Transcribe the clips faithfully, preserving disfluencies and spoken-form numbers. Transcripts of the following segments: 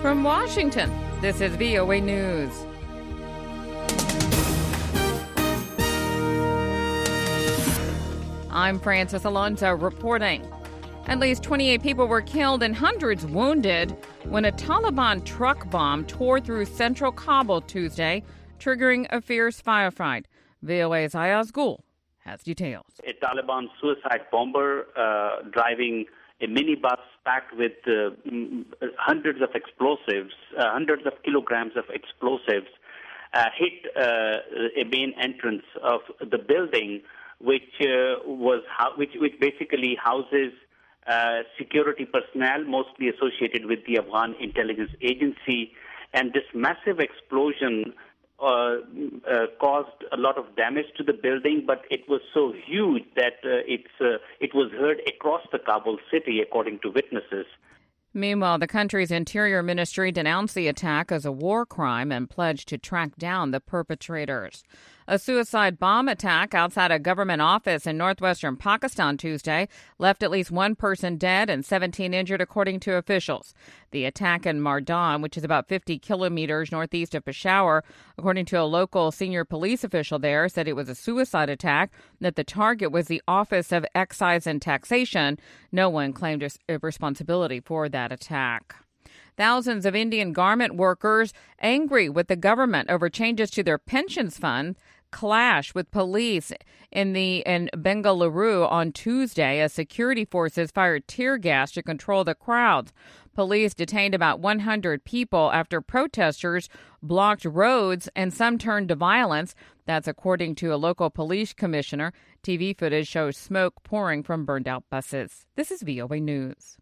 From Washington, this is V O A News. I'm Francis Alonso reporting. At least twenty-eight people were killed and hundreds wounded when a Taliban truck bomb tore through central Kabul Tuesday, triggering a fierce firefight. V O A's Ayaz Gul has details. A Taliban suicide bomber uh, driving a minibus packed with uh, hundreds of explosives, uh, hundreds of kilograms of explosives, uh, hit uh, a main entrance of the building, which uh, was ho- which which basically houses uh, security personnel, mostly associated with the Afghan intelligence agency, and this massive explosion Uh, uh, caused a lot of damage to the building, but it was so huge that uh, it's uh, it was heard across the Kabul city, according to witnesses. Meanwhile, the country's Interior Ministry denounced the attack as a war crime and pledged to track down the perpetrators. A suicide bomb attack outside a government office in northwestern Pakistan Tuesday left at least one person dead and seventeen injured, according to officials. The attack in Mardan, which is about fifty kilometers northeast of Peshawar, according to a local senior police official there, said it was a suicide attack, that the target was the Office of Excise and Taxation. No one claimed responsibility for that attack. Thousands of Indian garment workers, angry with the government over changes to their pensions fund, clashed with police in the in Bengaluru on Tuesday as security forces fired tear gas to control the crowds. Police detained about one hundred people after protesters blocked roads and some turned to violence. That's according to a local police commissioner. T V footage shows smoke pouring from burned-out buses. This is V O A News.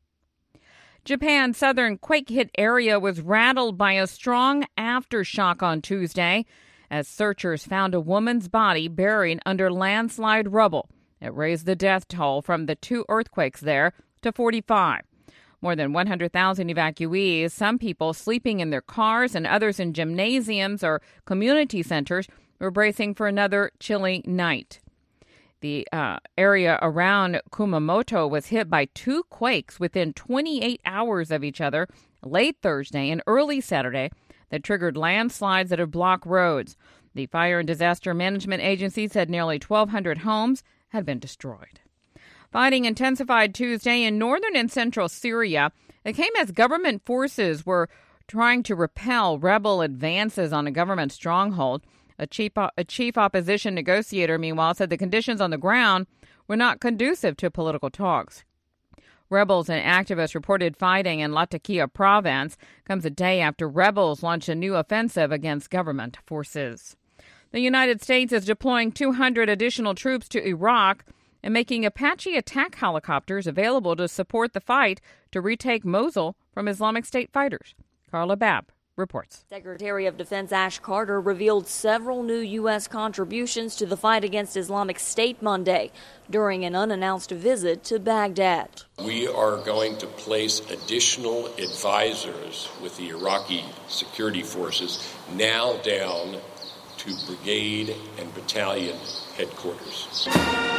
Japan's southern quake-hit area was rattled by a strong aftershock on Tuesday as searchers found a woman's body buried under landslide rubble. It raised the death toll from the two earthquakes there to forty-five. More than one hundred thousand evacuees, some people sleeping in their cars and others in gymnasiums or community centers, were bracing for another chilly night. The uh, area around Kumamoto was hit by two quakes within twenty-eight hours of each other late Thursday and early Saturday that triggered landslides that have blocked roads. The Fire and Disaster Management Agency said nearly twelve hundred homes had been destroyed. Fighting intensified Tuesday in northern and central Syria. It came as government forces were trying to repel rebel advances on a government stronghold. A chief, a chief opposition negotiator, meanwhile, said the conditions on the ground were not conducive to political talks. Rebels and activists reported fighting in Latakia province comes a day after rebels launched a new offensive against government forces. The United States is deploying two hundred additional troops to Iraq and making Apache attack helicopters available to support the fight to retake Mosul from Islamic State fighters. Carla Babb reports. Secretary of Defense Ash Carter revealed several new U S contributions to the fight against Islamic State Monday during an unannounced visit to Baghdad. We are going to place additional advisors with the Iraqi security forces now down to brigade and battalion headquarters.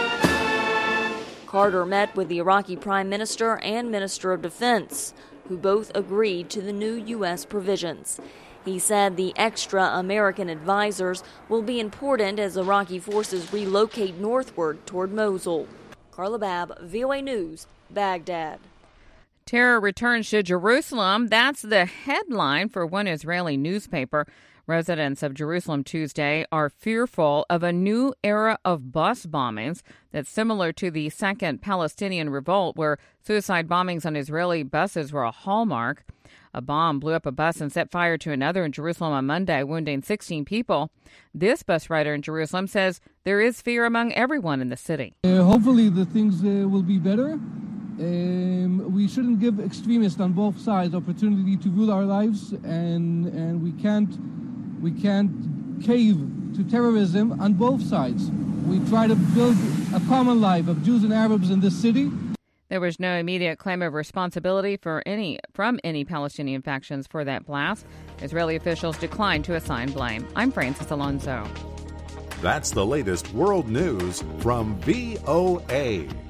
Carter met with the Iraqi Prime Minister and Minister of Defense, who both agreed to the new U S provisions. He said the extra American advisors will be important as Iraqi forces relocate northward toward Mosul. Carla Babb, V O A News, Baghdad. Terror returns to Jerusalem. That's the headline for one Israeli newspaper. Residents of Jerusalem Tuesday are fearful of a new era of bus bombings that's similar to the Second Palestinian Revolt, where suicide bombings on Israeli buses were a hallmark. A bomb blew up a bus and set fire to another in Jerusalem on Monday, wounding sixteen people. This bus rider in Jerusalem says there is fear among everyone in the city. Uh, hopefully the things uh, will be better. Um, we shouldn't give extremists on both sides opportunity to rule our lives, and and we can't we can't cave to terrorism on both sides. We try to build a common life of Jews and Arabs in this city. There was no immediate claim of responsibility for any from any Palestinian factions for that blast. Israeli officials declined to assign blame. I'm Francis Alonso. That's the latest world news from V O A.